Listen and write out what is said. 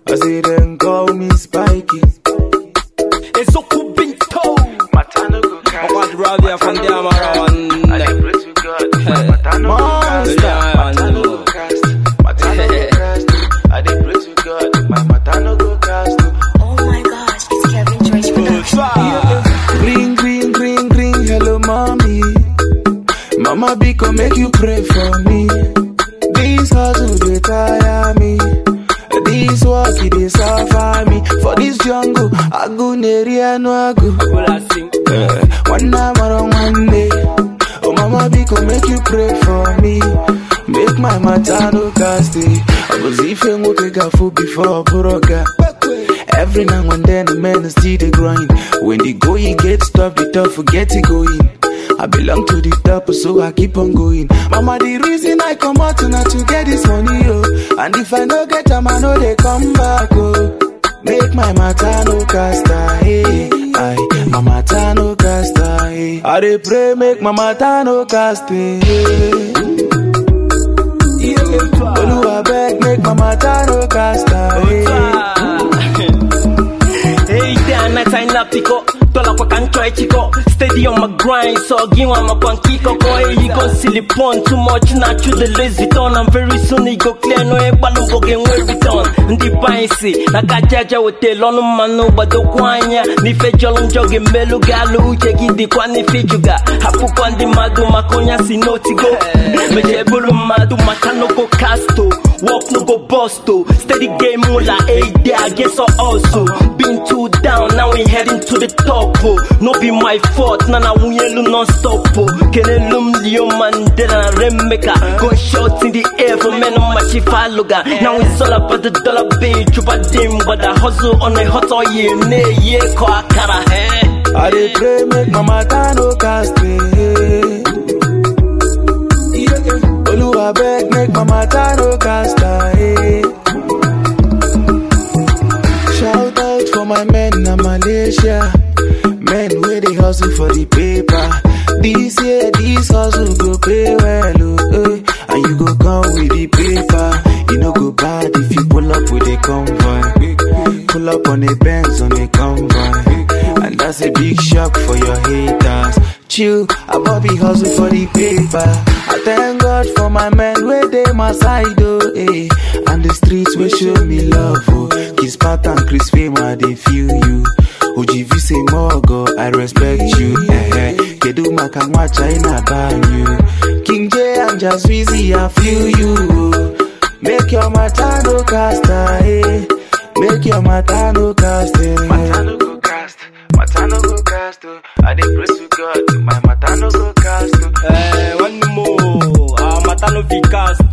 I say then call me Spiky. It's so cool being told. Matano go cast. I want to rally from the Amaran. I dey pray to God. Matano go cast. Matano go cast. Matano go cast. I dey pray to God. My Matano go cast. Oh my gosh, it's Kevin Joyce Production. Green, green, green, green, hello mommy. Mama Biko make you pray for me. This hustle they tire me. This work it dey suffer me. For this jungle, I go near no I go. One night around one day. Oh Mama Biko make you pray for me. Make my Matano cast it. I was even working a food before Buroga. Every now and then the man still the grind. When the going gets tough, the tough forget it going. I belong to the top, so I keep on going. Mama, the reason I come out tonight to get this money, oh. And if I no get them, I know they come back, oh. Make my Matano casta, hey. My Matano casta, hey. I dey pray, make my Matano casta, hey. Oluwa beg, make my Matano casta, hey. Hey, there, night I love Tico. Dollar kwa kanchoi chico. Steady on my grind, so give one my pankiko. Boy, you gon' silly pon too much, not you the Louis Vuitton. And very soon you go clear, no e balloon bogen well return. Ndi paisi, nakajaja wote lono manu bado kwanya. Ni fe jolon joge melu galu uche gidi kwa ni fijuga. Hapu kwa ndi madu makonya si noti go. Meje bulu madu matano go casto. Walk no go busto. Steady game mula, hey there, I guess also. Been too down, now we heading to the top. No be my fault, nana wuyelu non-stop. Kenelum Leo Mandela Remeka. Gunshots in the air for men on my chifaluga. Now it's all about the dollar bill, chupadim. But I hustle on a hot oil, ye kwa kara he. I dey pray make my Matano cast, Oluwa beg make my Matano cast, Shout out for my men in Malaysia. Men where they hustle for the paper. This year, this hustle go pay well, and you go come with the paper. You know go bad if you pull up with a convoy. Pull up on a Benz on a convoy. And that's a big shock for your haters. Chill, I Bobby hustle for the paper. I thank God for my men where they my side, and the streets will show me love, Kiss Pat and Chris Fame, they feel you. OGV say Mogo, I respect you. Kedu Makamwa China ban you. King J and Just Weezy, I feel you. Make your Matano casta, Make your Matano casta. Matano go cast. Matano go cast. I dey pray to God. My Matano go cast. One more. Matano be cast.